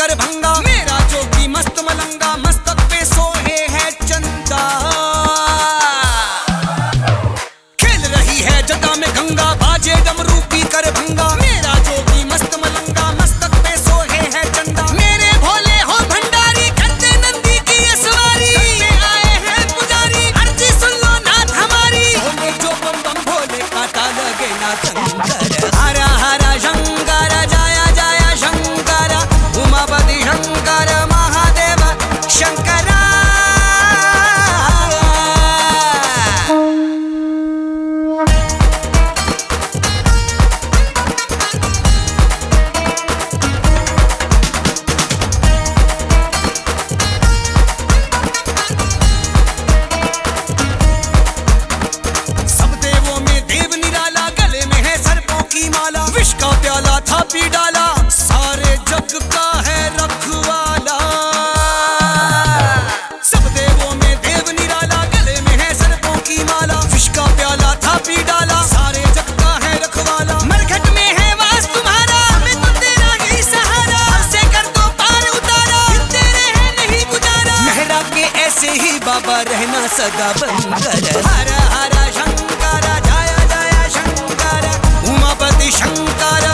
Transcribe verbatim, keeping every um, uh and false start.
कर भंगा, मेरा जोगी मस्त मलंगा, मस्तक पे सोहे है चंदा। खेल रही है जटा में गंगा, बाजे डमरू पी कर भंगा, मेरा जोगी मस्त मलंगा, मस्तक पे सोहे है चंदा। मेरे भोले हो भंडारी, करते नंदी की असवारी, आए हैं पुजारी, अर्जी सुन लो नाथ हमारी। भोले जो बम बम भोले काटा लगे ना कंकर, हरा हरा शंकर जय जय शंकर, उमापति शंकर महादेव शंकरा। विष का प्याला था पी डाला, सारे जग का है रखवाला। सब देवों में देव निराला, गले में है सर्पों की माला। विष का प्याला था पी डाला, सारे जग का है रखवाला। मरघट में है वास तुम्हारा, हमें तो तेरा ही सहारा, हमसे कर दो पार उतारा, तेरे है नहीं गुजारा। मेहरा के ऐसे ही बाबा रहना सदा बंकर, हरा हरा शंकर जय जय शंकर, उमापति शंकर